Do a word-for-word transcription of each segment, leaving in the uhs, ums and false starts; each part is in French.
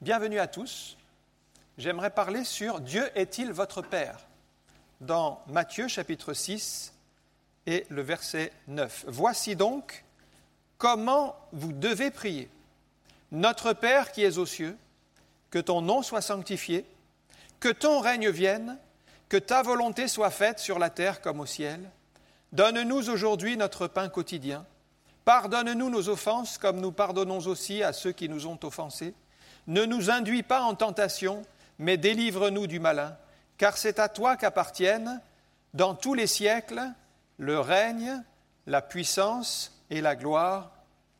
Bienvenue à tous. J'aimerais parler sur « Dieu est-il votre Père ?» dans Matthieu chapitre six et le verset neuf. « Voici donc comment vous devez prier. Notre Père qui es aux cieux, que ton nom soit sanctifié, que ton règne vienne, que ta volonté soit faite sur la terre comme au ciel. Donne-nous aujourd'hui notre pain quotidien. Pardonne-nous nos offenses comme nous pardonnons aussi à ceux qui nous ont offensés. Ne nous induis pas en tentation, mais délivre-nous du malin, car c'est à toi qu'appartiennent, dans tous les siècles, le règne, la puissance et la gloire. Amen. »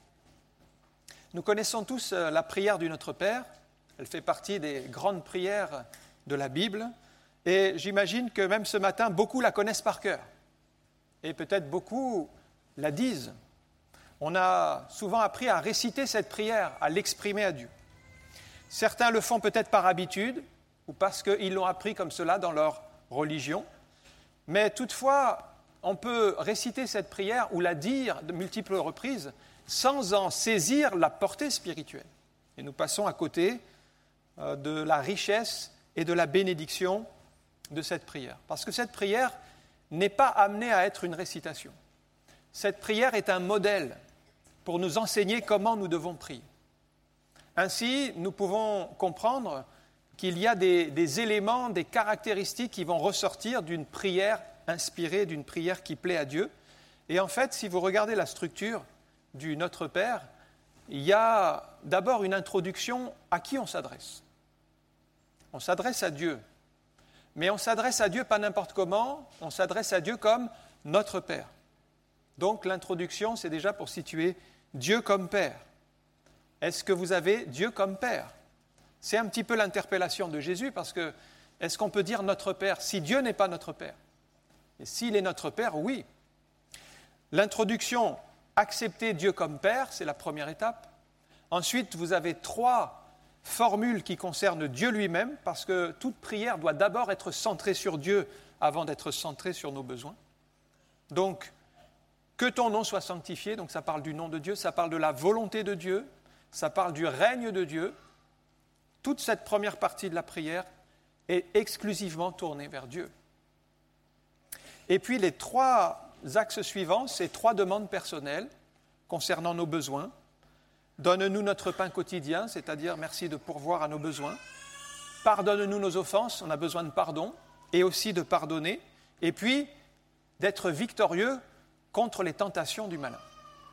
Nous connaissons tous la prière du Notre Père. Elle fait partie des grandes prières de la Bible. Et j'imagine que même ce matin, beaucoup la connaissent par cœur. Et peut-être beaucoup la disent. On a souvent appris à réciter cette prière, à l'exprimer à Dieu. Certains le font peut-être par habitude ou parce qu'ils l'ont appris comme cela dans leur religion. Mais toutefois, on peut réciter cette prière ou la dire de multiples reprises sans en saisir la portée spirituelle. Et nous passons à côté euh, de la richesse et de la bénédiction de cette prière. Parce que cette prière n'est pas amenée à être une récitation. Cette prière est un modèle pour nous enseigner comment nous devons prier. Ainsi, nous pouvons comprendre qu'il y a des, des éléments, des caractéristiques qui vont ressortir d'une prière inspirée, d'une prière qui plaît à Dieu. Et en fait, si vous regardez la structure du Notre Père, il y a d'abord une introduction à qui on s'adresse. On s'adresse à Dieu. Mais on s'adresse à Dieu pas n'importe comment, on s'adresse à Dieu comme notre Père. Donc l'introduction, c'est déjà pour situer Dieu comme Père. Est-ce que vous avez Dieu comme Père ? C'est un petit peu l'interpellation de Jésus parce que est-ce qu'on peut dire notre Père si Dieu n'est pas notre Père ? Et s'il est notre Père, oui. L'introduction, accepter Dieu comme Père, c'est la première étape. Ensuite, vous avez trois formules qui concernent Dieu lui-même parce que toute prière doit d'abord être centrée sur Dieu avant d'être centrée sur nos besoins. Donc, que ton nom soit sanctifié, donc ça parle du nom de Dieu, ça parle de la volonté de Dieu, ça parle du règne de Dieu. Toute cette première partie de la prière est exclusivement tournée vers Dieu. Et puis les trois axes suivants, c'est trois demandes personnelles concernant nos besoins. Donne-nous notre pain quotidien, c'est-à-dire merci de pourvoir à nos besoins. Pardonne-nous nos offenses, on a besoin de pardon, et aussi de pardonner. Et puis, d'être victorieux contre les tentations du malin.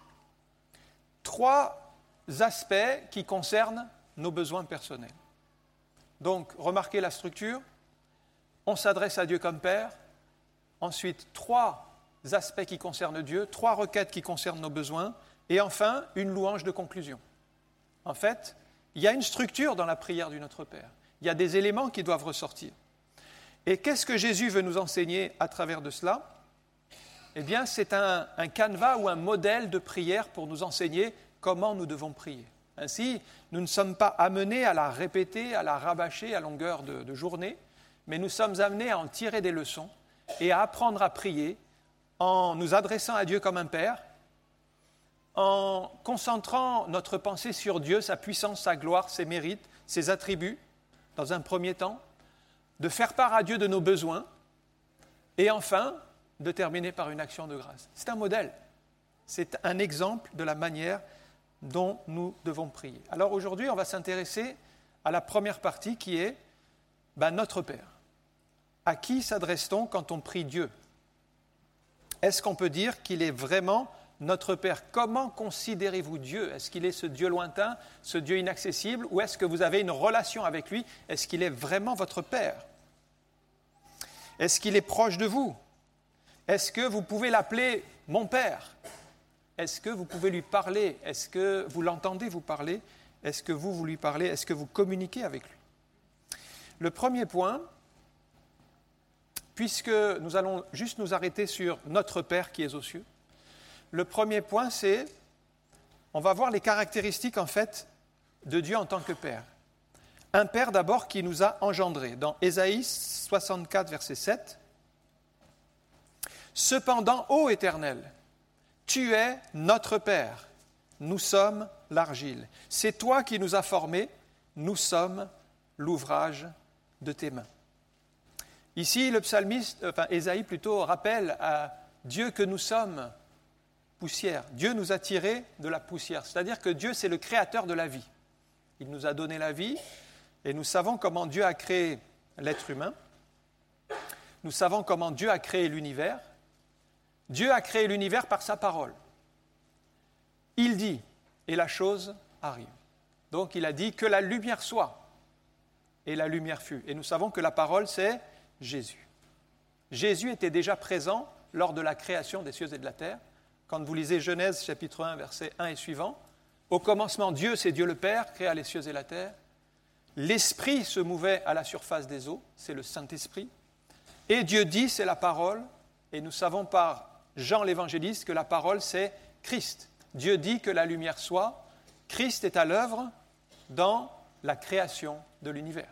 Trois aspects qui concernent nos besoins personnels. Donc, remarquez la structure. On s'adresse à Dieu comme Père. Ensuite, trois aspects qui concernent Dieu, trois requêtes qui concernent nos besoins. Et enfin, une louange de conclusion. En fait, il y a une structure dans la prière du Notre Père. Il y a des éléments qui doivent ressortir. Et qu'est-ce que Jésus veut nous enseigner à travers de cela ? Eh bien, c'est un, un canevas ou un modèle de prière pour nous enseigner comment nous devons prier. Ainsi, nous ne sommes pas amenés à la répéter, à la rabâcher à longueur de, de journée, mais nous sommes amenés à en tirer des leçons et à apprendre à prier en nous adressant à Dieu comme un Père, en concentrant notre pensée sur Dieu, sa puissance, sa gloire, ses mérites, ses attributs, dans un premier temps, de faire part à Dieu de nos besoins, et enfin, de terminer par une action de grâce. C'est un modèle, c'est un exemple de la manière dont nous devons prier. Alors aujourd'hui, on va s'intéresser à la première partie qui est ben, notre Père. À qui s'adresse-t-on quand on prie Dieu ? Est-ce qu'on peut dire qu'il est vraiment notre Père ? Comment considérez-vous Dieu ? Est-ce qu'il est ce Dieu lointain, ce Dieu inaccessible, ou est-ce que vous avez une relation avec lui ? Est-ce qu'il est vraiment votre Père ? Est-ce qu'il est proche de vous ? Est-ce que vous pouvez l'appeler « mon Père » ? Est-ce que vous pouvez lui parler ? Est-ce que vous l'entendez vous parler ? Est-ce que vous, vous lui parlez ? Est-ce que vous communiquez avec lui ? Le premier point, puisque nous allons juste nous arrêter sur notre Père qui est aux cieux, le premier point, c'est, on va voir les caractéristiques en fait de Dieu en tant que Père. Un Père d'abord qui nous a engendrés. Dans Ésaïe soixante-quatre, verset sept, « Cependant, ô Éternel, tu es notre Père, nous sommes l'argile. C'est toi qui nous as formés, nous sommes l'ouvrage de tes mains. Ici, le psalmiste, enfin Ésaïe plutôt, rappelle à Dieu que nous sommes poussière. Dieu nous a tirés de la poussière, c'est-à-dire que Dieu, c'est le créateur de la vie. Il nous a donné la vie et nous savons comment Dieu a créé l'être humain. Nous savons comment Dieu a créé l'univers. Dieu a créé l'univers par sa parole. Il dit, et la chose arrive. Donc il a dit que la lumière soit, et la lumière fut. Et nous savons que la parole, c'est Jésus. Jésus était déjà présent lors de la création des cieux et de la terre. Quand vous lisez Genèse chapitre un, versets un et suivants, au commencement, Dieu, c'est Dieu le Père, créa les cieux et la terre. L'Esprit se mouvait à la surface des eaux, c'est le Saint-Esprit. Et Dieu dit, c'est la parole, et nous savons par Jean l'évangéliste que la parole, c'est Christ. Dieu dit que la lumière soit, Christ est à l'œuvre dans la création de l'univers.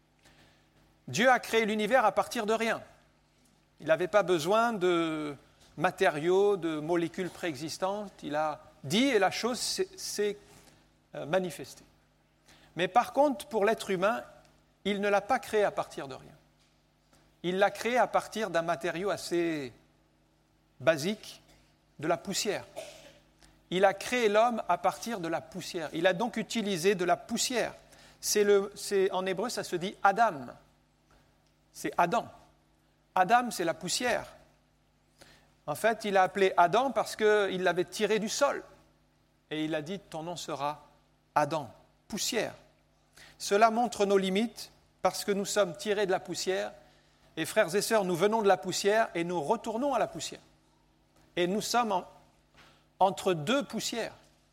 Dieu a créé l'univers à partir de rien. Il n'avait pas besoin de matériaux, de molécules préexistantes. Il a dit et la chose s'est manifestée. Mais par contre, pour l'être humain, il ne l'a pas créé à partir de rien. Il l'a créé à partir d'un matériau assez basique, de la poussière. Il a créé l'homme à partir de la poussière. Il a donc utilisé de la poussière. C'est le, c'est, en hébreu, ça se dit Adam. C'est Adam. Adam, c'est la poussière. En fait, il a appelé Adam parce qu'il l'avait tiré du sol. Et il a dit, ton nom sera Adam, poussière. Cela montre nos limites parce que nous sommes tirés de la poussière. Et frères et sœurs, nous venons de la poussière et nous retournons à la poussière. Et nous sommes en, entre deux poussières.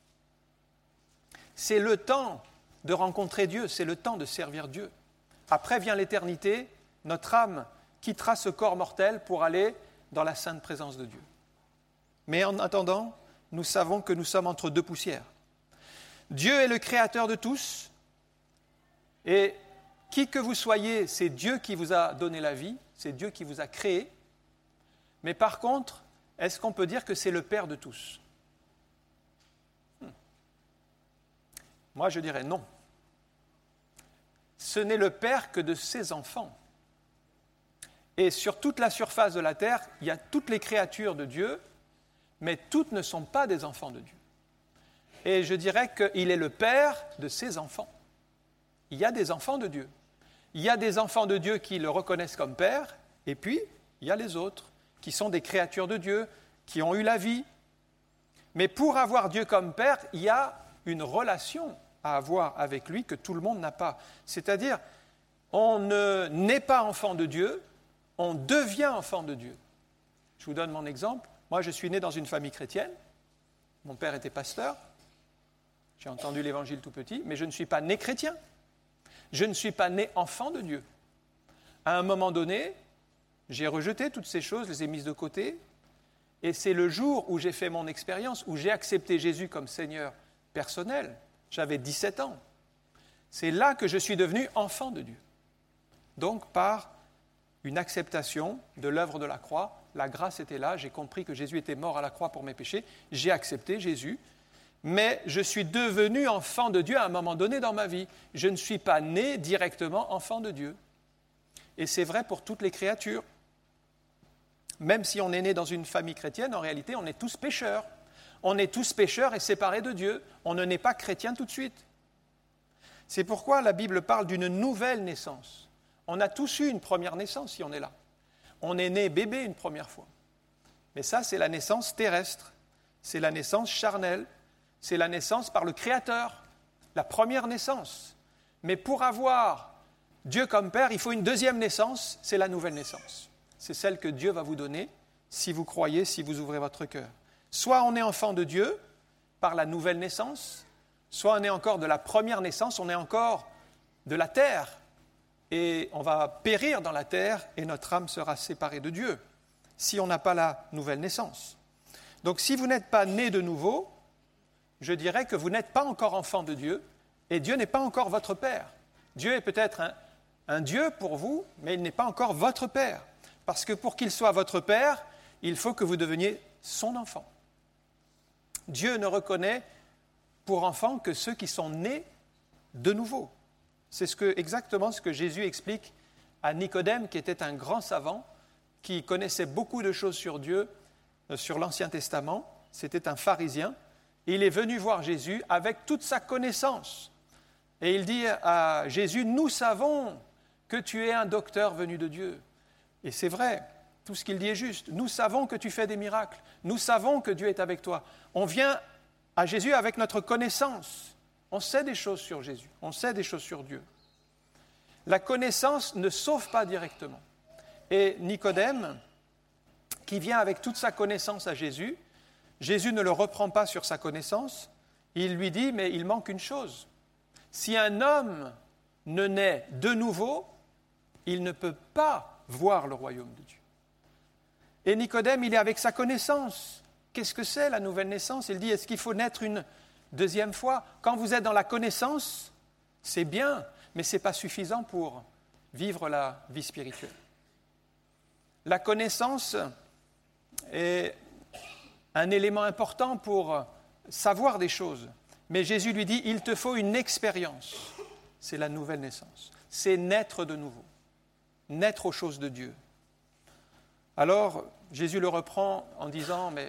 C'est le temps de rencontrer Dieu, c'est le temps de servir Dieu. Après vient l'éternité, notre âme quittera ce corps mortel pour aller dans la sainte présence de Dieu. Mais en attendant, nous savons que nous sommes entre deux poussières. Dieu est le créateur de tous, et qui que vous soyez, c'est Dieu qui vous a donné la vie, c'est Dieu qui vous a créé. Mais par contre, est-ce qu'on peut dire que c'est le Père de tous ? hmm. Moi, je dirais non. Ce n'est le Père que de ses enfants. Et sur toute la surface de la terre, il y a toutes les créatures de Dieu, mais toutes ne sont pas des enfants de Dieu. Et je dirais qu'il est le Père de ses enfants. Il y a des enfants de Dieu. Il y a des enfants de Dieu qui le reconnaissent comme Père, et puis il y a les autres, qui sont des créatures de Dieu, qui ont eu la vie. Mais pour avoir Dieu comme Père, il y a une relation à avoir avec lui que tout le monde n'a pas. C'est-à-dire, on ne naît pas enfant de Dieu, on devient enfant de Dieu. Je vous donne mon exemple. Moi, je suis né dans une famille chrétienne. Mon père était pasteur. J'ai entendu l'évangile tout petit, mais je ne suis pas né chrétien. Je ne suis pas né enfant de Dieu. À un moment donné, j'ai rejeté toutes ces choses, les ai mises de côté, et c'est le jour où j'ai fait mon expérience, où j'ai accepté Jésus comme Seigneur personnel. J'avais dix-sept ans. C'est là que je suis devenu enfant de Dieu. Donc, par une acceptation de l'œuvre de la croix, la grâce était là, j'ai compris que Jésus était mort à la croix pour mes péchés, j'ai accepté Jésus, mais je suis devenu enfant de Dieu à un moment donné dans ma vie. Je ne suis pas né directement enfant de Dieu. Et c'est vrai pour toutes les créatures. Même si on est né dans une famille chrétienne, en réalité, on est tous pécheurs. On est tous pécheurs et séparés de Dieu. On ne naît pas chrétien tout de suite. C'est pourquoi la Bible parle d'une nouvelle naissance. On a tous eu une première naissance si on est là. On est né bébé une première fois. Mais ça, c'est la naissance terrestre. C'est la naissance charnelle. C'est la naissance par le Créateur. La première naissance. Mais pour avoir Dieu comme Père, il faut une deuxième naissance. C'est la nouvelle naissance. C'est celle que Dieu va vous donner si vous croyez, si vous ouvrez votre cœur. Soit on est enfant de Dieu par la nouvelle naissance, soit on est encore de la première naissance, on est encore de la terre. Et on va périr dans la terre et notre âme sera séparée de Dieu si on n'a pas la nouvelle naissance. Donc si vous n'êtes pas né de nouveau, je dirais que vous n'êtes pas encore enfant de Dieu et Dieu n'est pas encore votre Père. Dieu est peut-être un, un Dieu pour vous, mais il n'est pas encore votre Père. Parce que pour qu'il soit votre Père, il faut que vous deveniez son enfant. Dieu ne reconnaît pour enfants que ceux qui sont nés de nouveau. C'est ce que, exactement ce que Jésus explique à Nicodème, qui était un grand savant, qui connaissait beaucoup de choses sur Dieu, euh, sur l'Ancien Testament. C'était un pharisien. Et il est venu voir Jésus avec toute sa connaissance. Et il dit à Jésus, « Nous savons que tu es un docteur venu de Dieu. » Et c'est vrai, tout ce qu'il dit est juste. Nous savons que tu fais des miracles. Nous savons que Dieu est avec toi. On vient à Jésus avec notre connaissance. On sait des choses sur Jésus. On sait des choses sur Dieu. La connaissance ne sauve pas directement. Et Nicodème, qui vient avec toute sa connaissance à Jésus, Jésus ne le reprend pas sur sa connaissance. Il lui dit, mais il manque une chose. Si un homme ne naît de nouveau, il ne peut pas voir le royaume de Dieu. Et Nicodème, il est avec sa connaissance. Qu'est-ce que c'est la nouvelle naissance? Il dit, est-ce qu'il faut naître une deuxième fois? Quand vous êtes dans la connaissance, c'est bien, mais ce n'est pas suffisant pour vivre la vie spirituelle. La connaissance est un élément important pour savoir des choses. Mais Jésus lui dit, il te faut une expérience. C'est la nouvelle naissance. C'est naître de nouveau. Naître aux choses de Dieu. Alors, Jésus le reprend en disant, mais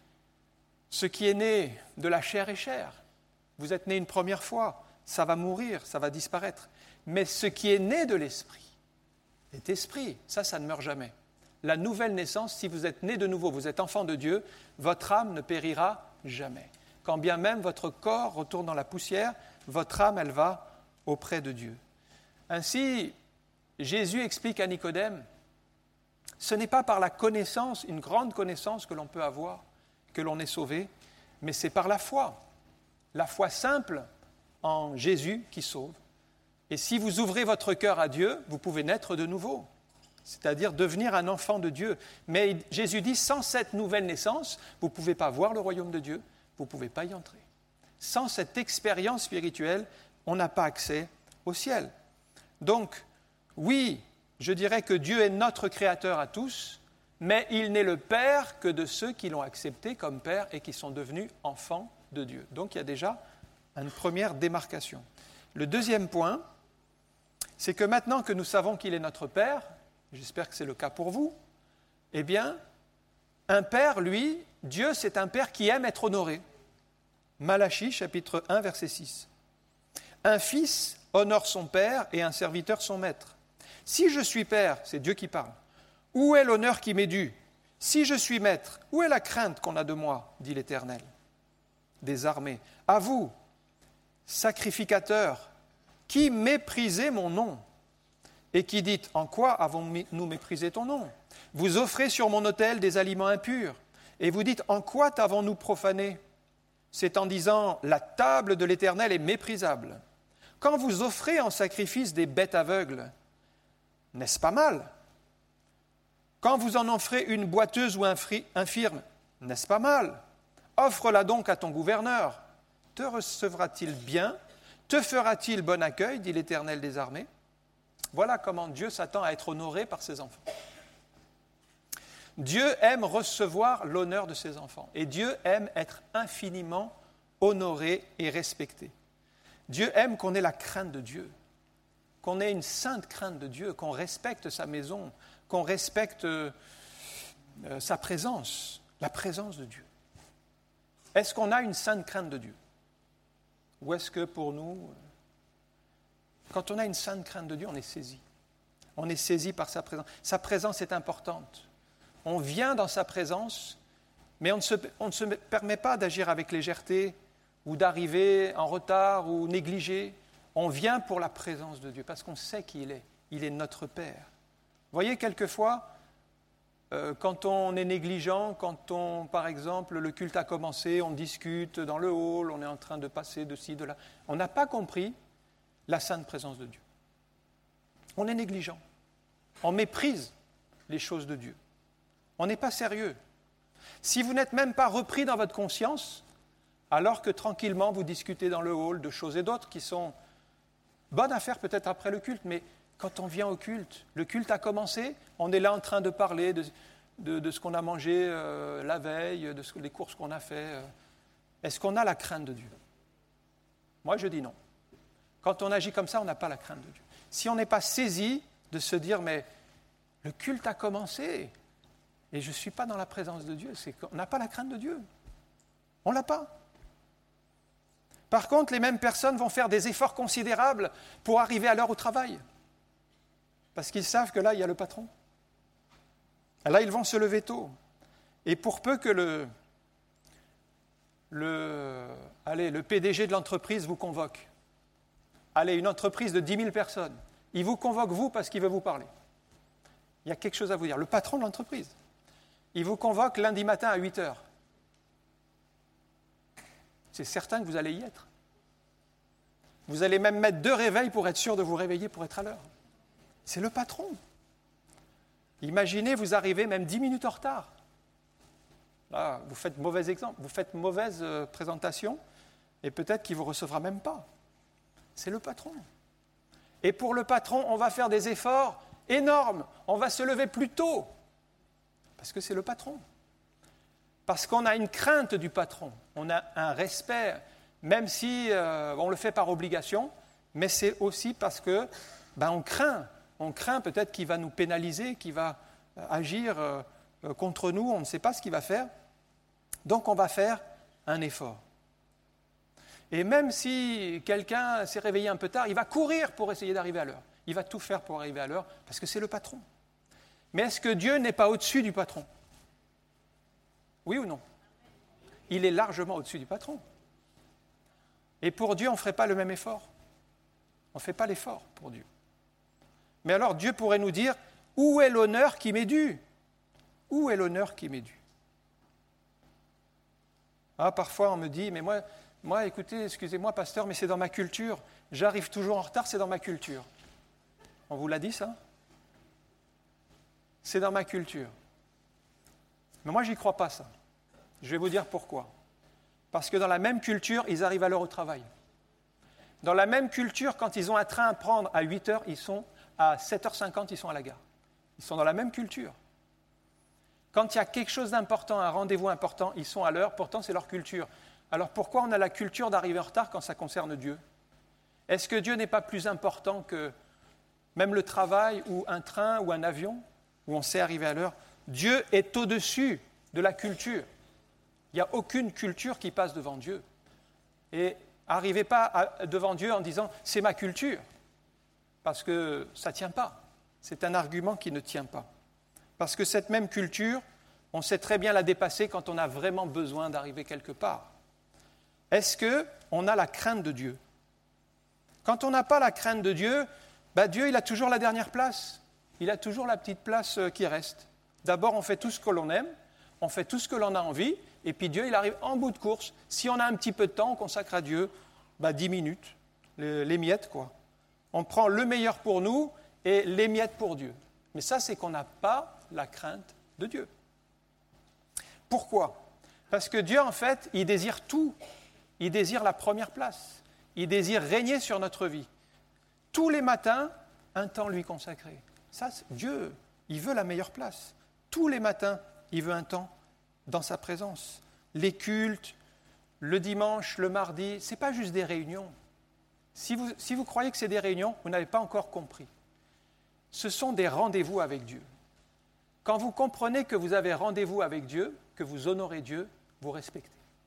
ce qui est né de la chair est chair. Vous êtes né une première fois, ça va mourir, ça va disparaître. Mais ce qui est né de l'esprit est esprit. Ça, ça ne meurt jamais. La nouvelle naissance, si vous êtes né de nouveau, vous êtes enfant de Dieu, votre âme ne périra jamais. Quand bien même votre corps retourne dans la poussière, votre âme, elle va auprès de Dieu. Ainsi, Jésus explique à Nicodème, ce n'est pas par la connaissance, une grande connaissance que l'on peut avoir, que l'on est sauvé, mais c'est par la foi. La foi simple en Jésus qui sauve. Et si vous ouvrez votre cœur à Dieu, vous pouvez naître de nouveau, c'est-à-dire devenir un enfant de Dieu. Mais Jésus dit, sans cette nouvelle naissance, vous ne pouvez pas voir le royaume de Dieu, vous ne pouvez pas y entrer. Sans cette expérience spirituelle, on n'a pas accès au ciel. Donc, oui, je dirais que Dieu est notre Créateur à tous, mais il n'est le Père que de ceux qui l'ont accepté comme Père et qui sont devenus enfants de Dieu. Donc, il y a déjà une première démarcation. Le deuxième point, c'est que maintenant que nous savons qu'il est notre Père, j'espère que c'est le cas pour vous, eh bien, un Père, lui, Dieu, c'est un Père qui aime être honoré. Malachie, chapitre un, verset six. Un fils honore son père et un serviteur son maître. Si je suis père, c'est Dieu qui parle, où est l'honneur qui m'est dû? Si je suis maître, où est la crainte qu'on a de moi, dit l'Éternel des armées? À vous, sacrificateurs, qui méprisez mon nom et qui dites, en quoi avons-nous méprisé ton nom? Vous offrez sur mon autel des aliments impurs et vous dites, en quoi t'avons-nous profané? C'est en disant, la table de l'Éternel est méprisable. Quand vous offrez en sacrifice des bêtes aveugles, n'est-ce pas mal? Quand vous en offrez une boiteuse ou infirme, n'est-ce pas mal? Offre-la donc à ton gouverneur. Te recevra-t-il bien? Te fera-t-il bon accueil, dit l'Éternel des armées? Voilà comment Dieu s'attend à être honoré par ses enfants. Dieu aime recevoir l'honneur de ses enfants et Dieu aime être infiniment honoré et respecté. Dieu aime qu'on ait la crainte de Dieu, qu'on ait une sainte crainte de Dieu, qu'on respecte sa maison, qu'on respecte euh, sa présence, la présence de Dieu. Est-ce qu'on a une sainte crainte de Dieu? Ou est-ce que pour nous, quand on a une sainte crainte de Dieu, on est saisi. On est saisi par sa présence. Sa présence est importante. On vient dans sa présence, mais on ne se, on ne se permet pas d'agir avec légèreté ou d'arriver en retard ou négligé. On vient pour la présence de Dieu parce qu'on sait qui il est. Il est notre Père. Vous voyez, quelquefois, euh, quand on est négligent, quand on, par exemple, le culte a commencé, on discute dans le hall, on est en train de passer de ci, de là, on n'a pas compris la sainte présence de Dieu. On est négligent. On méprise les choses de Dieu. On n'est pas sérieux. Si vous n'êtes même pas repris dans votre conscience, alors que tranquillement vous discutez dans le hall de choses et d'autres qui sont bonnes à faire peut-être après le culte, mais quand on vient au culte, le culte a commencé, on est là en train de parler de, de, de ce qu'on a mangé euh, la veille, de ce, des courses qu'on a fait. Euh. Est-ce qu'on a la crainte de Dieu? Moi, je dis non. Quand on agit comme ça, on n'a pas la crainte de Dieu. Si on n'est pas saisi de se dire, mais le culte a commencé et je ne suis pas dans la présence de Dieu, c'est qu'on n'a pas la crainte de Dieu. On ne l'a pas. Par contre, les mêmes personnes vont faire des efforts considérables pour arriver à l'heure au travail. Parce qu'ils savent que là, il y a le patron. Là, ils vont se lever tôt. Et pour peu que le, le, allez, le P D G de l'entreprise vous convoque, allez, une entreprise de dix mille personnes, il vous convoque vous parce qu'il veut vous parler. Il y a quelque chose à vous dire. Le patron de l'entreprise, il vous convoque lundi matin à huit heures. C'est certain que vous allez y être. Vous allez même mettre deux réveils pour être sûr de vous réveiller pour être à l'heure. C'est le patron. Imaginez, vous arrivez même dix minutes en retard. Là, vous faites mauvais exemple, vous faites mauvaise euh, présentation et peut-être qu'il ne vous recevra même pas. C'est le patron. Et pour le patron, on va faire des efforts énormes. On va se lever plus tôt parce que c'est le patron. Parce qu'on a une crainte du patron, on a un respect, même si euh, on le fait par obligation, mais c'est aussi parce que ben, on craint, on craint peut-être qu'il va nous pénaliser, qu'il va euh, agir euh, contre nous, on ne sait pas ce qu'il va faire, donc on va faire un effort. Et même si quelqu'un s'est réveillé un peu tard, il va courir pour essayer d'arriver à l'heure, il va tout faire pour arriver à l'heure, parce que c'est le patron. Mais est-ce que Dieu n'est pas au-dessus du patron ? Oui ou non ? Il est largement au-dessus du patron. Et pour Dieu, on ne ferait pas le même effort. On ne fait pas l'effort pour Dieu. Mais alors, Dieu pourrait nous dire, où est l'honneur qui m'est dû ? Où est l'honneur qui m'est dû ? Ah, parfois, on me dit, mais moi, moi, écoutez, excusez-moi, pasteur, mais c'est dans ma culture. J'arrive toujours en retard, c'est dans ma culture. On vous l'a dit, ça ? C'est dans ma culture. Mais moi, je n'y crois pas, ça. Je vais vous dire pourquoi. Parce que dans la même culture, ils arrivent à l'heure au travail. Dans la même culture, quand ils ont un train à prendre à huit heures, ils sont à sept heures cinquante, ils sont à la gare. Ils sont dans la même culture. Quand il y a quelque chose d'important, un rendez-vous important, ils sont à l'heure, pourtant c'est leur culture. Alors pourquoi on a la culture d'arriver en retard quand ça concerne Dieu ? Est-ce que Dieu n'est pas plus important que même le travail ou un train ou un avion où on sait arriver à l'heure ? Dieu est au-dessus de la culture. Il n'y a aucune culture qui passe devant Dieu. Et n'arrivez pas à, devant Dieu en disant « c'est ma culture », parce que ça ne tient pas. C'est un argument qui ne tient pas. Parce que cette même culture, on sait très bien la dépasser quand on a vraiment besoin d'arriver quelque part. Est-ce qu'on a la crainte de Dieu ? Quand on n'a pas la crainte de Dieu, bah Dieu il a toujours la dernière place. Il a toujours la petite place qui reste. D'abord, on fait tout ce que l'on aime, on fait tout ce que l'on a envie, et puis Dieu, il arrive en bout de course. Si on a un petit peu de temps, on consacre à Dieu bah, dix minutes, les, les miettes, quoi. On prend le meilleur pour nous et les miettes pour Dieu. Mais ça, c'est qu'on n'a pas la crainte de Dieu. Pourquoi ? Parce que Dieu, en fait, il désire tout. Il désire la première place. Il désire régner sur notre vie. Tous les matins, un temps lui consacré. Ça, Dieu, il veut la meilleure place. Tous les matins, il veut un temps dans sa présence. Les cultes, le dimanche, le mardi, ce n'est pas juste des réunions. Si vous, si vous croyez que c'est des réunions, vous n'avez pas encore compris. Ce sont des rendez-vous avec Dieu. Quand vous comprenez que vous avez rendez-vous avec Dieu, que vous honorez Dieu, vous respectez.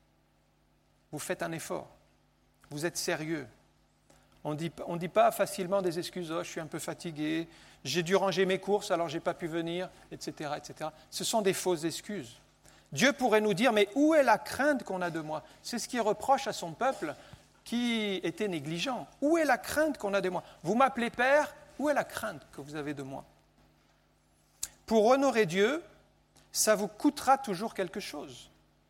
Vous faites un effort. Vous êtes sérieux. On ne dit, on dit pas facilement des excuses, oh, je suis un peu fatigué, j'ai dû ranger mes courses, alors je n'ai pas pu venir, et cetera, et cetera. Ce sont des fausses excuses. Dieu pourrait nous dire, mais où est la crainte qu'on a de moi ? C'est ce qu'il reproche à son peuple qui était négligent. Où est la crainte qu'on a de moi ? Vous m'appelez Père, où est la crainte que vous avez de moi ? Pour honorer Dieu, ça vous coûtera toujours quelque chose.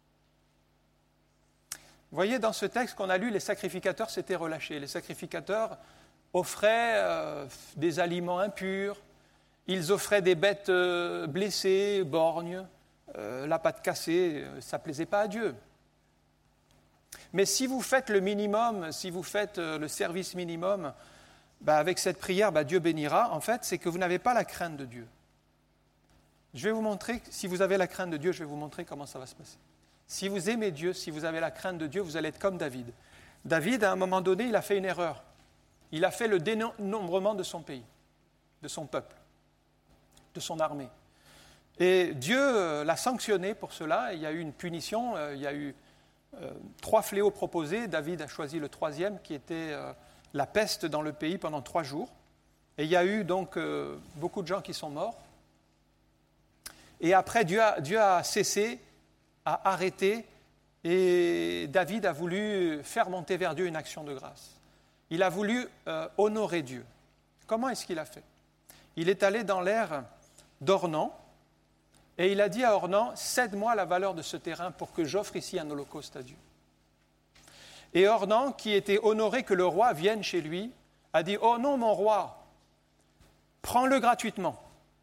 Vous voyez, dans ce texte qu'on a lu, les sacrificateurs s'étaient relâchés. Les sacrificateurs offraient euh, des aliments impurs, ils offraient des bêtes euh, blessées, borgnes, euh, la patte cassée, ça ne plaisait pas à Dieu. Mais si vous faites le minimum, si vous faites euh, le service minimum, bah, avec cette prière, bah, Dieu bénira, en fait, c'est que vous n'avez pas la crainte de Dieu. Je vais vous montrer, si vous avez la crainte de Dieu, je vais vous montrer comment ça va se passer. Si vous aimez Dieu, si vous avez la crainte de Dieu, vous allez être comme David. David, à un moment donné, il a fait une erreur. il a fait le dénombrement de son pays, de son peuple, de son armée. Et Dieu l'a sanctionné pour cela. Il y a eu une punition, il y a eu euh, trois fléaux proposés. David a choisi le troisième, qui était euh, la peste dans le pays pendant trois jours. Et il y a eu donc euh, beaucoup de gens qui sont morts. Et après, Dieu a, Dieu a cessé, a arrêté, et David a voulu faire monter vers Dieu une action de grâce. Il a voulu euh, honorer Dieu. Comment est-ce qu'il a fait? Il est allé dans l'aire d'Ornan, et il a dit à Ornan, « Cède-moi la valeur de ce terrain pour que j'offre ici un holocauste à Dieu. » Et Ornan, qui était honoré que le roi vienne chez lui, a dit, « Oh non, mon roi, prends-le gratuitement.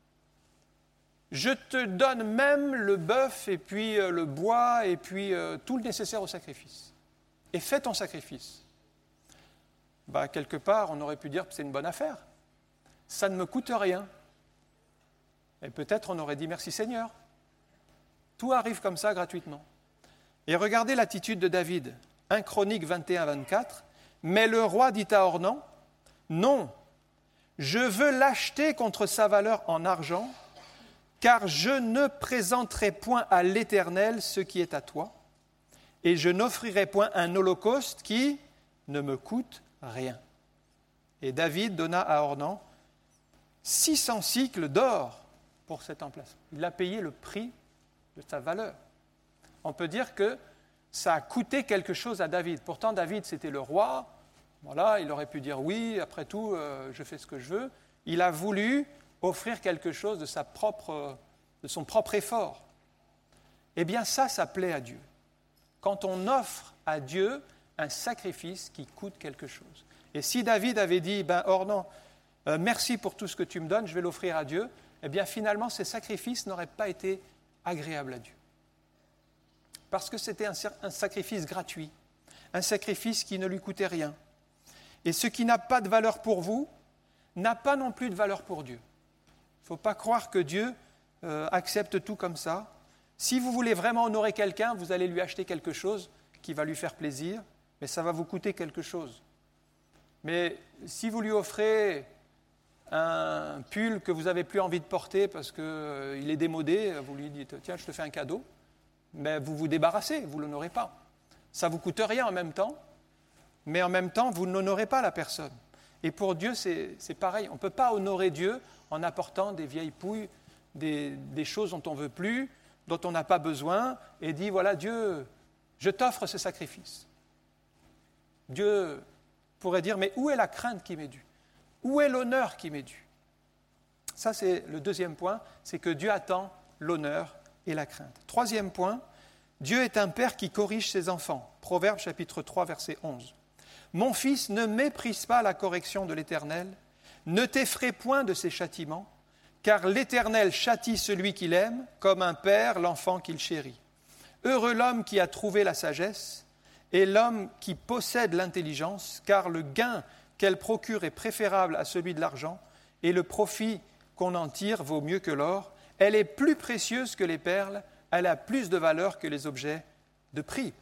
Je te donne même le bœuf et puis euh, le bois et puis euh, tout le nécessaire au sacrifice. Et fais ton sacrifice. » Bah, quelque part, on aurait pu dire que c'est une bonne affaire. Ça ne me coûte rien. Et peut-être on aurait dit merci Seigneur. Tout arrive comme ça gratuitement. Et regardez l'attitude de David. un Chronique vingt et un vingt-quatre. Mais le roi dit à Ornan, non, je veux l'acheter contre sa valeur en argent, car je ne présenterai point à l'Éternel ce qui est à toi, et je n'offrirai point un holocauste qui ne me coûte rien. Et David donna à Ornan six cents cycles d'or pour cet emplacement. Il a payé le prix de sa valeur. On peut dire que ça a coûté quelque chose à David. Pourtant, David, c'était le roi. Voilà, il aurait pu dire oui, après tout, euh, je fais ce que je veux. Il a voulu offrir quelque chose de, sa propre, de son propre effort. Eh bien, ça, ça plaît à Dieu. Quand on offre à Dieu un sacrifice qui coûte quelque chose. Et si David avait dit, ben Ornan, euh, merci pour tout ce que tu me donnes, je vais l'offrir à Dieu, eh bien, finalement, ces sacrifices n'auraient pas été agréables à Dieu. Parce que c'était un, un sacrifice gratuit, un sacrifice qui ne lui coûtait rien. Et ce qui n'a pas de valeur pour vous, n'a pas non plus de valeur pour Dieu. Il ne faut pas croire que Dieu euh, accepte tout comme ça. Si vous voulez vraiment honorer quelqu'un, vous allez lui acheter quelque chose qui va lui faire plaisir, mais ça va vous coûter quelque chose. Mais si vous lui offrez un pull que vous n'avez plus envie de porter parce qu'il euh, est démodé, vous lui dites « tiens, je te fais un cadeau », mais vous vous débarrassez, vous ne l'honorez pas. Ça ne vous coûte rien en même temps, mais en même temps, vous n'honorez pas la personne. Et pour Dieu, c'est, c'est pareil. On ne peut pas honorer Dieu en apportant des vieilles pouilles, des, des choses dont on ne veut plus, dont on n'a pas besoin, et dit, voilà, Dieu, je t'offre ce sacrifice. Dieu pourrait dire, mais où est la crainte qui m'est due? Où est l'honneur qui m'est dû? Ça, c'est le deuxième point, c'est que Dieu attend l'honneur et la crainte. Troisième point, Dieu est un père qui corrige ses enfants. Proverbe chapitre trois, verset onze. Mon fils, ne méprise pas la correction de l'Éternel, ne t'effraie point de ses châtiments, car l'Éternel châtie celui qu'il aime, comme un père l'enfant qu'il chérit. Heureux l'homme qui a trouvé la sagesse, et l'homme qui possède l'intelligence, car le gain qu'elle procure est préférable à celui de l'argent, et le profit qu'on en tire vaut mieux que l'or. Elle est plus précieuse que les perles, elle a plus de valeur que les objets de prix.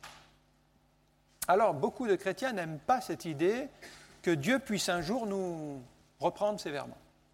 Alors, beaucoup de chrétiens n'aiment pas cette idée que Dieu puisse un jour nous reprendre sévèrement.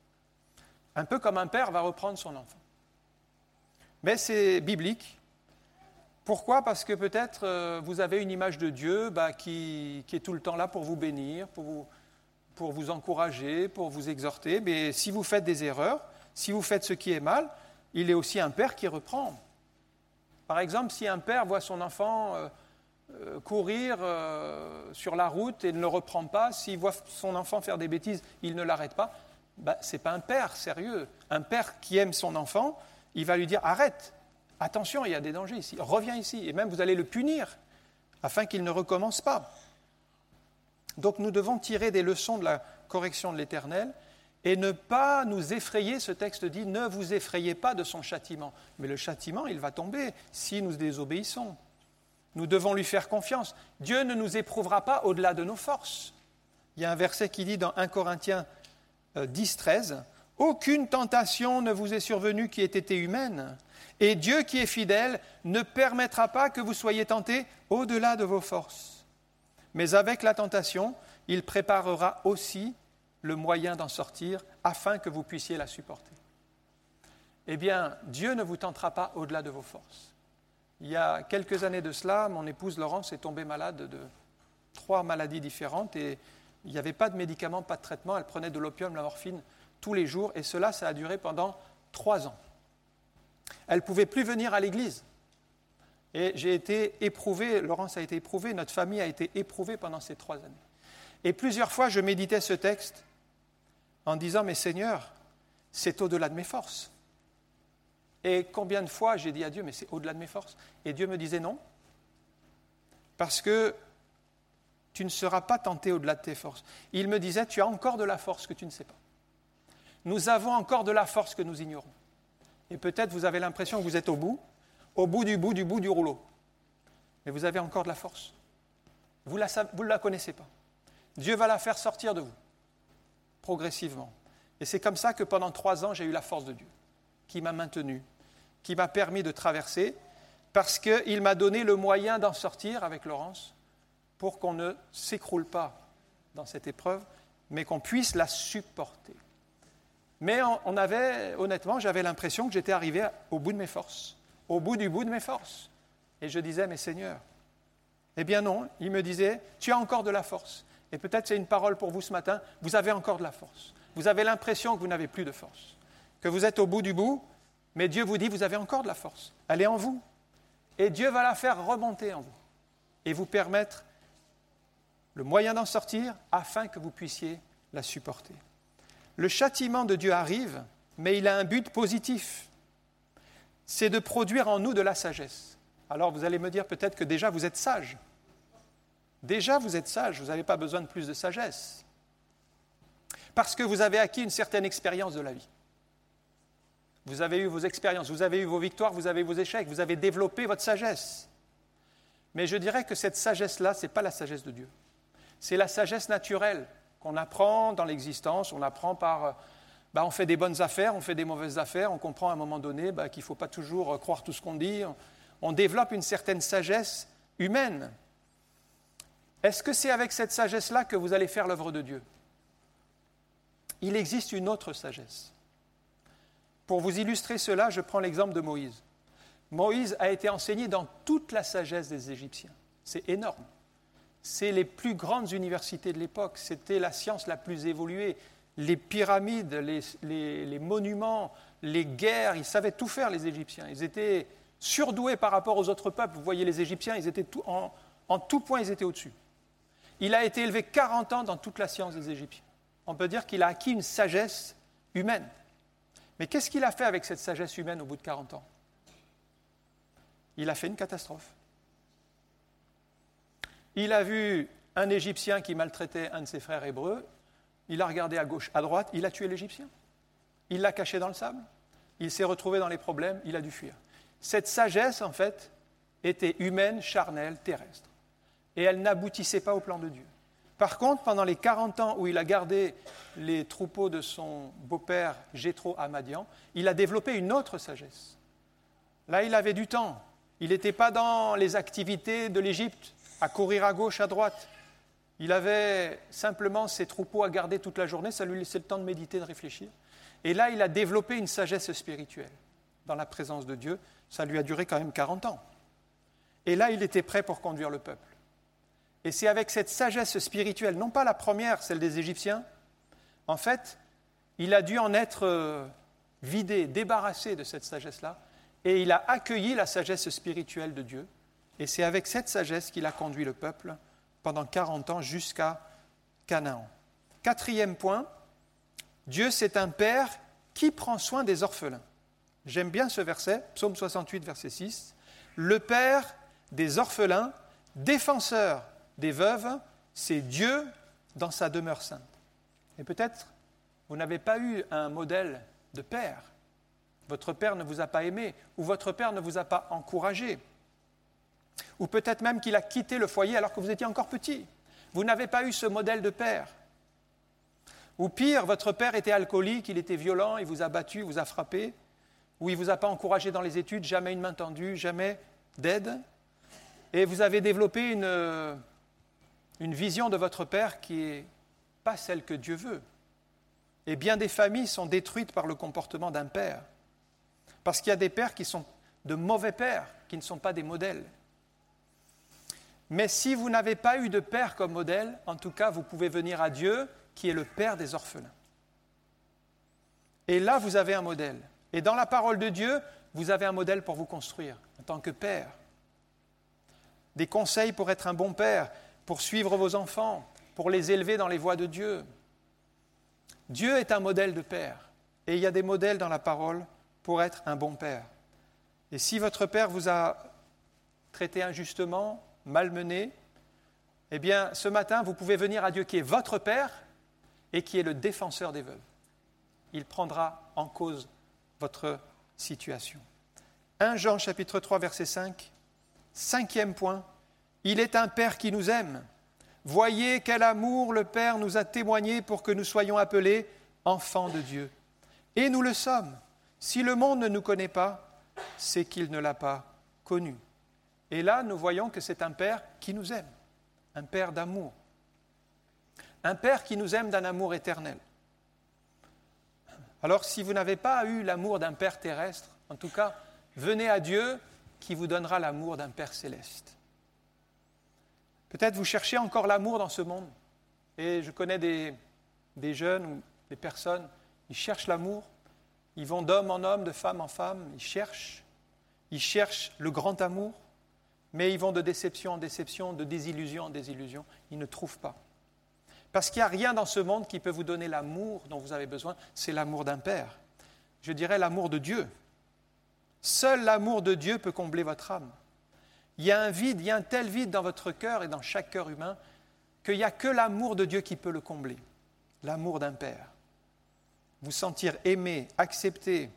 Un peu comme un père va reprendre son enfant. Mais c'est biblique. Pourquoi? Parce que peut-être euh, vous avez une image de Dieu bah, qui, qui est tout le temps là pour vous bénir, pour vous, pour vous encourager, pour vous exhorter. Mais si vous faites des erreurs, si vous faites ce qui est mal, il est aussi un père qui reprend. Par exemple, si un père voit son enfant euh, euh, courir euh, sur la route et ne le reprend pas, s'il voit son enfant faire des bêtises, il ne l'arrête pas, bah, ce n'est pas un père sérieux. Un père qui aime son enfant, il va lui dire « arrête, attention, il y a des dangers ici, reviens ici » et même vous allez le punir afin qu'il ne recommence pas. Donc nous devons tirer des leçons de la correction de l'Éternel et ne pas nous effrayer. Ce texte dit « ne vous effrayez pas de son châtiment ». Mais le châtiment, il va tomber si nous désobéissons. Nous devons lui faire confiance. Dieu ne nous éprouvera pas au-delà de nos forces. Il y a un verset qui dit dans un Corinthiens dix, treize, « Aucune tentation ne vous est survenue qui ait été humaine, et Dieu qui est fidèle ne permettra pas que vous soyez tentés au-delà de vos forces. Mais avec la tentation, il préparera aussi le moyen d'en sortir afin que vous puissiez la supporter. Eh bien, Dieu ne vous tentera pas au-delà de vos forces. Il y a quelques années de cela, mon épouse Laurence est tombée malade de trois maladies différentes et il n'y avait pas de médicaments, pas de traitement. Elle prenait de l'opium, la morphine tous les jours et cela, ça a duré pendant trois ans. Elle ne pouvait plus venir à l'église. Et j'ai été éprouvé, Laurence a été éprouvée, notre famille a été éprouvée pendant ces trois années. Et plusieurs fois, je méditais ce texte en disant, mais Seigneur, c'est au-delà de mes forces. Et combien de fois j'ai dit à Dieu, mais c'est au-delà de mes forces. Et Dieu me disait non, parce que tu ne seras pas tenté au-delà de tes forces. Il me disait, tu as encore de la force que tu ne sais pas. Nous avons encore de la force que nous ignorons. Et peut-être vous avez l'impression que vous êtes au bout, au bout du bout du bout du rouleau. Mais vous avez encore de la force. Vous la, vous ne la connaissez pas. Dieu va la faire sortir de vous, progressivement. Et c'est comme ça que pendant trois ans, j'ai eu la force de Dieu, qui m'a maintenu, qui m'a permis de traverser, parce qu'il m'a donné le moyen d'en sortir avec Laurence, pour qu'on ne s'écroule pas dans cette épreuve, mais qu'on puisse la supporter. Mais on avait, honnêtement, j'avais l'impression que j'étais arrivé au bout de mes forces, au bout du bout de mes forces. Et je disais, mais Seigneur, eh bien non, il me disait, tu as encore de la force. Et peut-être c'est une parole pour vous ce matin, vous avez encore de la force. Vous avez l'impression que vous n'avez plus de force, que vous êtes au bout du bout, mais Dieu vous dit, vous avez encore de la force. Elle est en vous. Et Dieu va la faire remonter en vous et vous permettre le moyen d'en sortir afin que vous puissiez la supporter. Le châtiment de Dieu arrive, mais il a un but positif. C'est de produire en nous de la sagesse. Alors vous allez me dire peut-être que déjà vous êtes sage. Déjà vous êtes sage, vous n'avez pas besoin de plus de sagesse. Parce que vous avez acquis une certaine expérience de la vie. Vous avez eu vos expériences, vous avez eu vos victoires, vous avez eu vos échecs, vous avez développé votre sagesse. Mais je dirais que cette sagesse-là, ce n'est pas la sagesse de Dieu. C'est la sagesse naturelle qu'on apprend dans l'existence, on apprend par... Ben, on fait des bonnes affaires, on fait des mauvaises affaires, on comprend à un moment donné ben, qu'il ne faut pas toujours croire tout ce qu'on dit. On développe une certaine sagesse humaine. Est-ce que c'est avec cette sagesse-là que vous allez faire l'œuvre de Dieu ? Il existe une autre sagesse. Pour vous illustrer cela, je prends l'exemple de Moïse. Moïse a été enseigné dans toute la sagesse des Égyptiens. C'est énorme. C'est les plus grandes universités de l'époque. C'était la science la plus évoluée. Les pyramides, les, les, les monuments, les guerres, ils savaient tout faire, les Égyptiens. Ils étaient surdoués par rapport aux autres peuples. Vous voyez, les Égyptiens, ils étaient tout, en, en tout point, ils étaient au-dessus. Il a été élevé quarante ans dans toute la science des Égyptiens. On peut dire qu'il a acquis une sagesse humaine. Mais qu'est-ce qu'il a fait avec cette sagesse humaine au bout de quarante ans ? Il a fait une catastrophe. Il a vu un Égyptien qui maltraitait un de ses frères hébreux, il a regardé à gauche, à droite, il a tué l'Égyptien. Il l'a caché dans le sable, il s'est retrouvé dans les problèmes, il a dû fuir. Cette sagesse, en fait, était humaine, charnelle, terrestre. Et elle n'aboutissait pas au plan de Dieu. Par contre, pendant les quarante ans où il a gardé les troupeaux de son beau-père Jéthro à Madian, il a développé une autre sagesse. Là, il avait du temps. Il n'était pas dans les activités de l'Égypte, à courir à gauche, à droite. Il avait simplement ses troupeaux à garder toute la journée, ça lui laissait le temps de méditer, de réfléchir. Et là, il a développé une sagesse spirituelle dans la présence de Dieu. Ça lui a duré quand même quarante ans. Et là, il était prêt pour conduire le peuple. Et c'est avec cette sagesse spirituelle, non pas la première, celle des Égyptiens, en fait, il a dû en être vidé, débarrassé de cette sagesse-là, et il a accueilli la sagesse spirituelle de Dieu. Et c'est avec cette sagesse qu'il a conduit le peuple pendant quarante ans jusqu'à Canaan. Quatrième point, Dieu c'est un père qui prend soin des orphelins. J'aime bien ce verset, Psaume soixante-huit, verset six. Le père des orphelins, défenseur des veuves, c'est Dieu dans sa demeure sainte. Et peut-être, vous n'avez pas eu un modèle de père. Votre père ne vous a pas aimé, ou votre père ne vous a pas encouragé. Ou peut-être même qu'il a quitté le foyer alors que vous étiez encore petit. Vous n'avez pas eu ce modèle de père. Ou pire, votre père était alcoolique, il était violent, il vous a battu, il vous a frappé, ou il ne vous a pas encouragé dans les études, jamais une main tendue, jamais d'aide. Et vous avez développé une, une vision de votre Père qui n'est pas celle que Dieu veut. Et bien des familles sont détruites par le comportement d'un père. Parce qu'il y a des pères qui sont de mauvais pères, qui ne sont pas des modèles. Mais si vous n'avez pas eu de père comme modèle, en tout cas, vous pouvez venir à Dieu, qui est le Père des orphelins. Et là, vous avez un modèle. Et dans la parole de Dieu, vous avez un modèle pour vous construire, en tant que père. Des conseils pour être un bon père, pour suivre vos enfants, pour les élever dans les voies de Dieu. Dieu est un modèle de père. Et il y a des modèles dans la parole pour être un bon père. Et si votre père vous a traité injustement, malmené, eh bien, ce matin, vous pouvez venir à Dieu qui est votre Père et qui est le défenseur des veuves. Il prendra en cause votre situation. premier Jean chapitre trois, verset cinq, cinquième point, il est un Père qui nous aime. Voyez quel amour le Père nous a témoigné pour que nous soyons appelés enfants de Dieu. Et nous le sommes. Si le monde ne nous connaît pas, c'est qu'il ne l'a pas connu. Et là, nous voyons que c'est un Père qui nous aime, un Père d'amour, un Père qui nous aime d'un amour éternel. Alors, si vous n'avez pas eu l'amour d'un Père terrestre, en tout cas, venez à Dieu qui vous donnera l'amour d'un Père céleste. Peut-être vous cherchez encore l'amour dans ce monde. Et je connais des, des jeunes ou des personnes, ils cherchent l'amour, ils vont d'homme en homme, de femme en femme, ils cherchent, ils cherchent le grand amour. Mais ils vont de déception en déception, de désillusion en désillusion. Ils ne trouvent pas. Parce qu'il n'y a rien dans ce monde qui peut vous donner l'amour dont vous avez besoin. C'est l'amour d'un Père. Je dirais l'amour de Dieu. Seul l'amour de Dieu peut combler votre âme. Il y a un vide, il y a un tel vide dans votre cœur et dans chaque cœur humain qu'il n'y a que l'amour de Dieu qui peut le combler. L'amour d'un Père. Vous sentir aimé, accepté.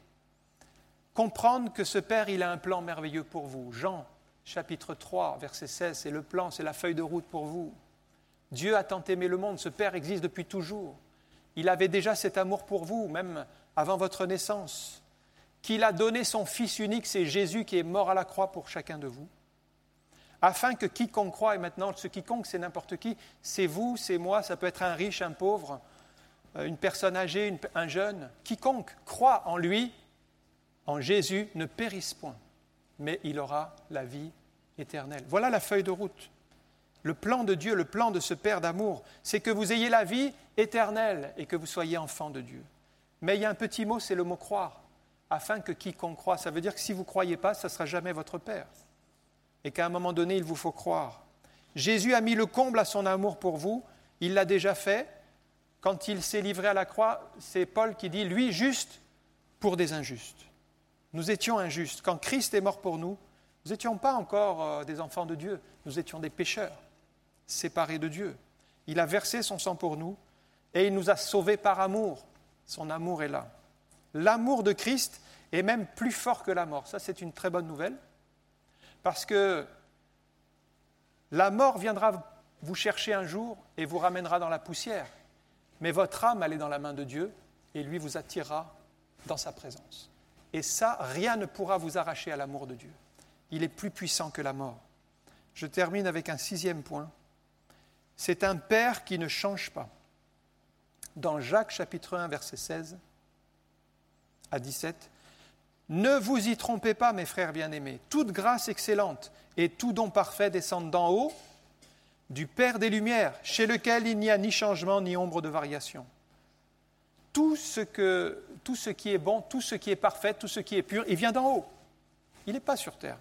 Comprendre que ce Père, il a un plan merveilleux pour vous. Jean chapitre trois, verset seize, c'est le plan, c'est la feuille de route pour vous. Dieu a tant aimé le monde, ce Père existe depuis toujours. Il avait déjà cet amour pour vous, même avant votre naissance. Qu'il a donné son Fils unique, c'est Jésus qui est mort à la croix pour chacun de vous. Afin que quiconque croit, et maintenant ce quiconque c'est n'importe qui, c'est vous, c'est moi, ça peut être un riche, un pauvre, une personne âgée, une, un jeune. Quiconque croit en lui, en Jésus, ne périsse point, mais il aura la vie éternelle. Voilà la feuille de route. Le plan de Dieu, le plan de ce Père d'amour, c'est que vous ayez la vie éternelle et que vous soyez enfants de Dieu. Mais il y a un petit mot, c'est le mot « croire ». Afin que quiconque croit, ça veut dire que si vous ne croyez pas, ça ne sera jamais votre Père. Et qu'à un moment donné, il vous faut croire. Jésus a mis le comble à son amour pour vous. Il l'a déjà fait. Quand il s'est livré à la croix, c'est Paul qui dit « lui juste pour des injustes ». Nous étions injustes. Quand Christ est mort pour nous, nous n'étions pas encore euh, des enfants de Dieu, nous étions des pécheurs, séparés de Dieu. Il a versé son sang pour nous et il nous a sauvés par amour. Son amour est là. L'amour de Christ est même plus fort que la mort. Ça, c'est une très bonne nouvelle, parce que la mort viendra vous chercher un jour et vous ramènera dans la poussière. Mais votre âme, elle est dans la main de Dieu et lui vous attirera dans sa présence. Et ça, rien ne pourra vous arracher à l'amour de Dieu. Il est plus puissant que la mort. Je termine avec un sixième point. C'est un Père qui ne change pas. Dans Jacques chapitre un, verset seize à dix-sept, « Ne vous y trompez pas, mes frères bien-aimés, toute grâce excellente et tout don parfait descendent d'en haut, du Père des Lumières, chez lequel il n'y a ni changement ni ombre de variation. » Tout ce, que, tout ce qui est bon, tout ce qui est parfait, tout ce qui est pur, il vient d'en haut. Il n'est pas sur terre.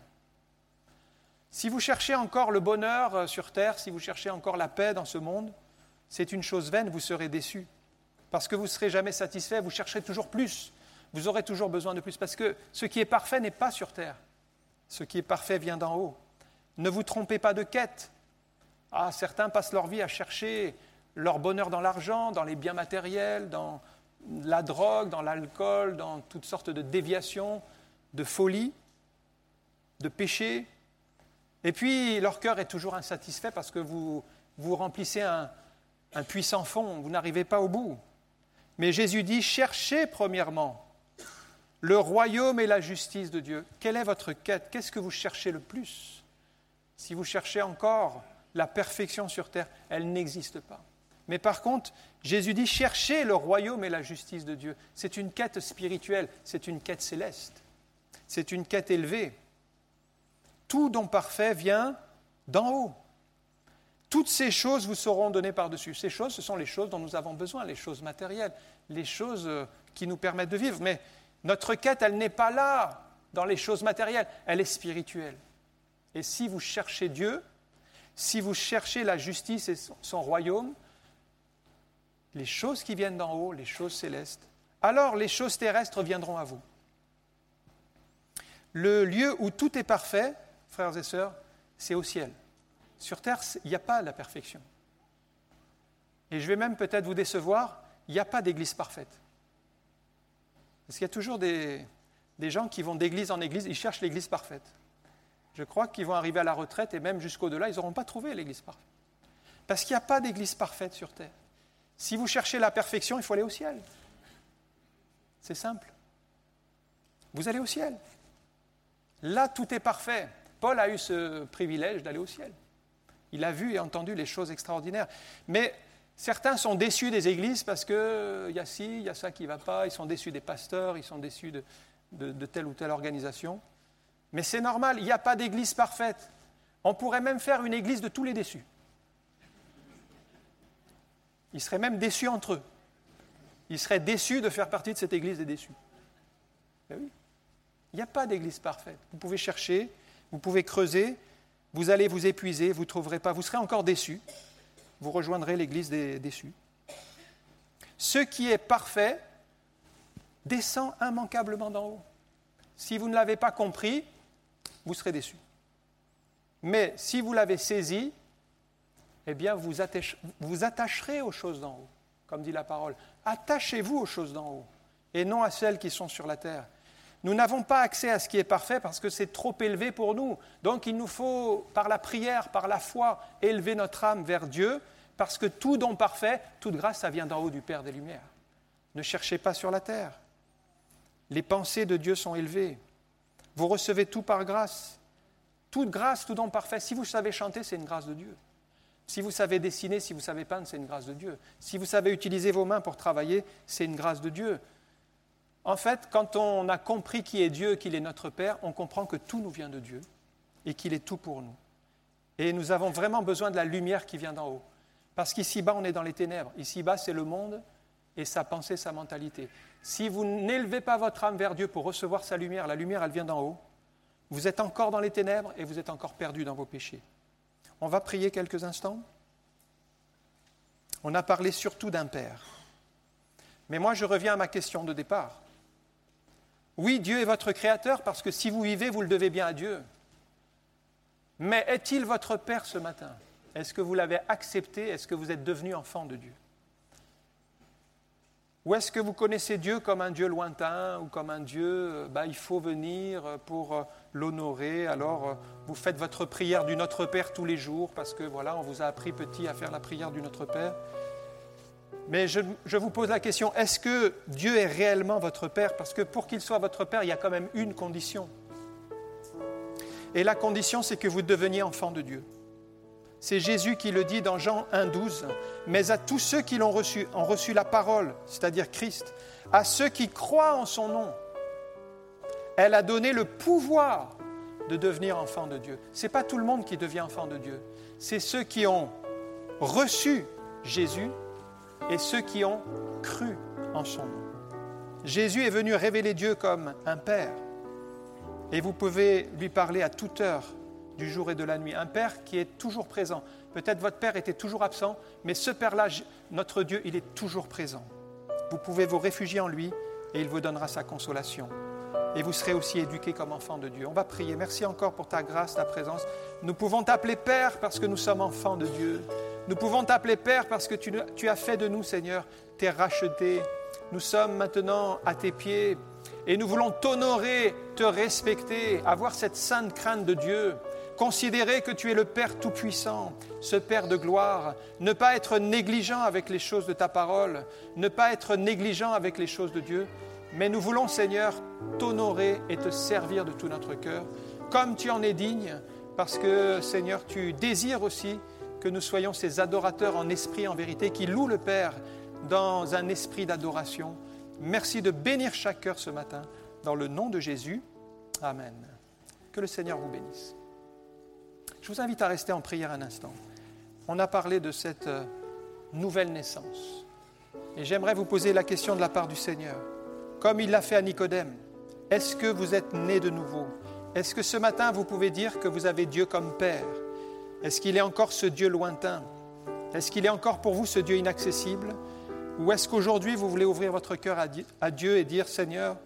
Si vous cherchez encore le bonheur sur terre, si vous cherchez encore la paix dans ce monde, c'est une chose vaine, vous serez déçus. Parce que vous ne serez jamais satisfait, vous chercherez toujours plus. Vous aurez toujours besoin de plus, parce que ce qui est parfait n'est pas sur terre. Ce qui est parfait vient d'en haut. Ne vous trompez pas de quête. Ah, certains passent leur vie à chercher leur bonheur dans l'argent, dans les biens matériels, dans la drogue, dans l'alcool, dans toutes sortes de déviations, de folies, de péchés. Et puis, leur cœur est toujours insatisfait parce que vous, vous remplissez un, un puits sans fond, vous n'arrivez pas au bout. Mais Jésus dit, cherchez premièrement le royaume et la justice de Dieu. Quelle est votre quête ? Qu'est-ce que vous cherchez le plus ? Si vous cherchez encore la perfection sur terre, elle n'existe pas. Mais par contre, Jésus dit, cherchez le royaume et la justice de Dieu. C'est une quête spirituelle, c'est une quête céleste, c'est une quête élevée. Tout don parfait vient d'en haut. Toutes ces choses vous seront données par-dessus. Ces choses, ce sont les choses dont nous avons besoin, les choses matérielles, les choses qui nous permettent de vivre. Mais notre quête, elle n'est pas là, dans les choses matérielles, elle est spirituelle. Et si vous cherchez Dieu, si vous cherchez la justice et son royaume, les choses qui viennent d'en haut, les choses célestes, alors les choses terrestres viendront à vous. Le lieu où tout est parfait, frères et sœurs, c'est au ciel. Sur terre, il n'y a pas la perfection. Et je vais même peut-être vous décevoir, il n'y a pas d'église parfaite. Parce qu'il y a toujours des, des gens qui vont d'église en église, ils cherchent l'église parfaite. Je crois qu'ils vont arriver à la retraite et même jusqu'au-delà, ils n'auront pas trouvé l'église parfaite. Parce qu'il n'y a pas d'église parfaite sur terre. Si vous cherchez la perfection, il faut aller au ciel. C'est simple. Vous allez au ciel. Là, tout est parfait. Paul a eu ce privilège d'aller au ciel. Il a vu et entendu les choses extraordinaires. Mais certains sont déçus des églises parce qu'il y a ci, il y a ça qui ne va pas. Ils sont déçus des pasteurs, ils sont déçus de, de, de telle ou telle organisation. Mais c'est normal, il n'y a pas d'église parfaite. On pourrait même faire une église de tous les déçus. Ils seraient même déçus entre eux. Ils seraient déçus de faire partie de cette église des déçus. Ben oui. Il n'y a pas d'église parfaite. Vous pouvez chercher, vous pouvez creuser, vous allez vous épuiser, vous ne trouverez pas, vous serez encore déçus. Vous rejoindrez l'église des déçus. Ce qui est parfait descend immanquablement d'en haut. Si vous ne l'avez pas compris, vous serez déçus. Mais si vous l'avez saisi, eh bien, vous, attache, vous attacherez aux choses d'en haut, comme dit la parole. Attachez-vous aux choses d'en haut, et non à celles qui sont sur la terre. Nous n'avons pas accès à ce qui est parfait parce que c'est trop élevé pour nous. Donc, il nous faut, par la prière, par la foi, élever notre âme vers Dieu, parce que tout don parfait, toute grâce, ça vient d'en haut du Père des Lumières. Ne cherchez pas sur la terre. Les pensées de Dieu sont élevées. Vous recevez tout par grâce. Toute grâce, tout don parfait. Si vous savez chanter, c'est une grâce de Dieu. Si vous savez dessiner, si vous savez peindre, c'est une grâce de Dieu. Si vous savez utiliser vos mains pour travailler, c'est une grâce de Dieu. En fait, quand on a compris qui est Dieu, qu'il est notre Père, on comprend que tout nous vient de Dieu et qu'il est tout pour nous. Et nous avons vraiment besoin de la lumière qui vient d'en haut. Parce qu'ici-bas, on est dans les ténèbres. Ici-bas, c'est le monde et sa pensée, sa mentalité. Si vous n'élevez pas votre âme vers Dieu pour recevoir sa lumière, la lumière, elle vient d'en haut, vous êtes encore dans les ténèbres et vous êtes encore perdu dans vos péchés. On va prier quelques instants. On a parlé surtout d'un Père. Mais moi, je reviens à ma question de départ. Oui, Dieu est votre Créateur parce que si vous vivez, vous le devez bien à Dieu. Mais est-il votre Père ce matin ? Est-ce que vous l'avez accepté ? Est-ce que vous êtes devenu enfant de Dieu ? Ou est-ce que vous connaissez Dieu comme un Dieu lointain ou comme un Dieu, bah, il faut venir pour l'honorer, alors vous faites votre prière du Notre Père tous les jours parce que voilà, on vous a appris petit à faire la prière du Notre Père. Mais je, je vous pose la question, est-ce que Dieu est réellement votre Père ? Parce que pour qu'il soit votre Père, il y a quand même une condition. Et la condition, c'est que vous deveniez enfant de Dieu. C'est Jésus qui le dit dans Jean un douze. « Mais à tous ceux qui l'ont reçu, ont reçu la parole, c'est-à-dire Christ, à ceux qui croient en son nom, elle a donné le pouvoir de devenir enfant de Dieu. » Ce n'est pas tout le monde qui devient enfant de Dieu. C'est ceux qui ont reçu Jésus et ceux qui ont cru en son nom. Jésus est venu révéler Dieu comme un Père. Et vous pouvez lui parler à toute heure du jour et de la nuit. Un Père qui est toujours présent. Peut-être votre Père était toujours absent, mais ce Père-là, notre Dieu, il est toujours présent. Vous pouvez vous réfugier en lui et il vous donnera sa consolation. Et vous serez aussi éduqués comme enfants de Dieu. On va prier. Merci encore pour ta grâce, ta présence. Nous pouvons t'appeler Père parce que nous sommes enfants de Dieu. Nous pouvons t'appeler Père parce que tu, tu as fait de nous, Seigneur, tes rachetés. Nous sommes maintenant à tes pieds et nous voulons t'honorer, te respecter, avoir cette sainte crainte de Dieu. Considérer que tu es le Père Tout-Puissant, ce Père de gloire, ne pas être négligent avec les choses de ta parole, ne pas être négligent avec les choses de Dieu, mais nous voulons, Seigneur, t'honorer et te servir de tout notre cœur, comme tu en es digne, parce que, Seigneur, tu désires aussi que nous soyons ces adorateurs en esprit et en vérité qui louent le Père dans un esprit d'adoration. Merci de bénir chaque cœur ce matin. Dans le nom de Jésus, Amen. Que le Seigneur vous bénisse. Je vous invite à rester en prière un instant. On a parlé de cette nouvelle naissance. Et j'aimerais vous poser la question de la part du Seigneur. Comme il l'a fait à Nicodème, est-ce que vous êtes né de nouveau? Est-ce que ce matin vous pouvez dire que vous avez Dieu comme Père? Est-ce qu'il est encore ce Dieu lointain? Est-ce qu'il est encore pour vous ce Dieu inaccessible? Ou est-ce qu'aujourd'hui vous voulez ouvrir votre cœur à Dieu et dire, Seigneur,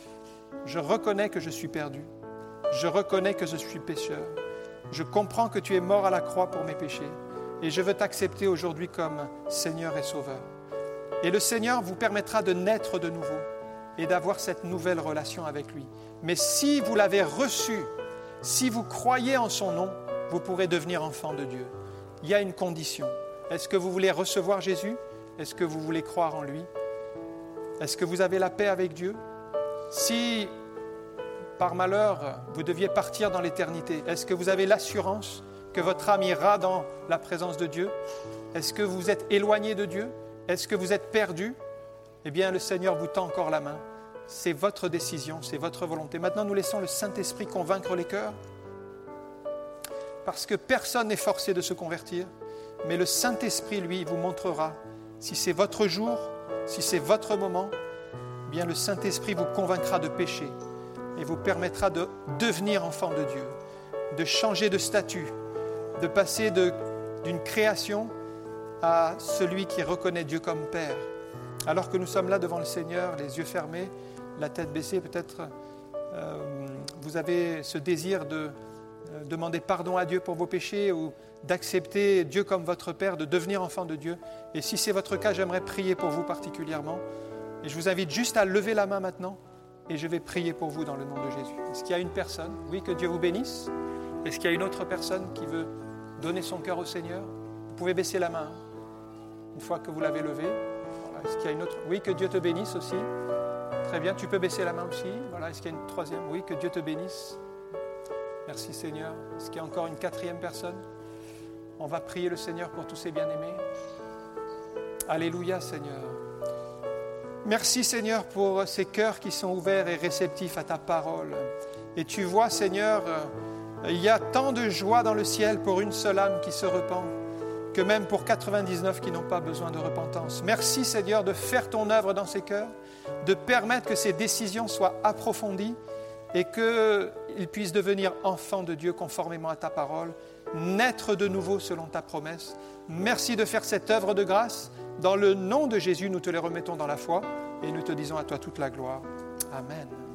je reconnais que je suis perdu, je reconnais que je suis pécheur, je comprends que tu es mort à la croix pour mes péchés et je veux t'accepter aujourd'hui comme Seigneur et Sauveur. Et le Seigneur vous permettra de naître de nouveau et d'avoir cette nouvelle relation avec lui. Mais si vous l'avez reçu, si vous croyez en son nom, vous pourrez devenir enfant de Dieu. Il y a une condition. Est-ce que vous voulez recevoir Jésus? Est-ce que vous voulez croire en lui? Est-ce que vous avez la paix avec Dieu? Si, par malheur, vous deviez partir dans l'éternité, est-ce que vous avez l'assurance que votre âme ira dans la présence de Dieu? Est-ce que vous êtes éloigné de Dieu? Est-ce que vous êtes perdu? Eh bien, le Seigneur vous tend encore la main. C'est votre décision, c'est votre volonté. Maintenant, nous laissons le Saint-Esprit convaincre les cœurs. Parce que personne n'est forcé de se convertir, mais le Saint-Esprit, lui, vous montrera si c'est votre jour, si c'est votre moment, eh bien le Saint-Esprit vous convaincra de péché et vous permettra de devenir enfant de Dieu, de changer de statut, de passer de, d'une création à celui qui reconnaît Dieu comme Père. Alors que nous sommes là devant le Seigneur, les yeux fermés, la tête baissée, peut-être euh, vous avez ce désir de euh, demander pardon à Dieu pour vos péchés ou d'accepter Dieu comme votre Père, de devenir enfant de Dieu. Et si c'est votre cas, j'aimerais prier pour vous particulièrement. Et je vous invite juste à lever la main maintenant et je vais prier pour vous dans le nom de Jésus. Est-ce qu'il y a une personne? Oui, que Dieu vous bénisse. Est-ce qu'il y a une autre personne qui veut donner son cœur au Seigneur? Vous pouvez baisser la main une fois que vous l'avez levée. Voilà. Est-ce qu'il y a une autre? Oui, que Dieu te bénisse aussi. Très bien, tu peux baisser la main aussi. Voilà. Est-ce qu'il y a une troisième? Oui, que Dieu te bénisse. Merci Seigneur. Est-ce qu'il y a encore une quatrième personne? On va prier le Seigneur pour tous ses bien-aimés. Alléluia Seigneur. Merci Seigneur pour ces cœurs qui sont ouverts et réceptifs à ta parole. Et tu vois Seigneur, il y a tant de joie dans le ciel pour une seule âme qui se repent, que même pour quatre-vingt-dix-neuf qui n'ont pas besoin de repentance. Merci Seigneur de faire ton œuvre dans ces cœurs, de permettre que ces décisions soient approfondies et qu'ils puissent devenir enfants de Dieu conformément à ta parole, naître de nouveau selon ta promesse. Merci de faire cette œuvre de grâce. Dans le nom de Jésus, nous te les remettons dans la foi et nous te disons à toi toute la gloire. Amen.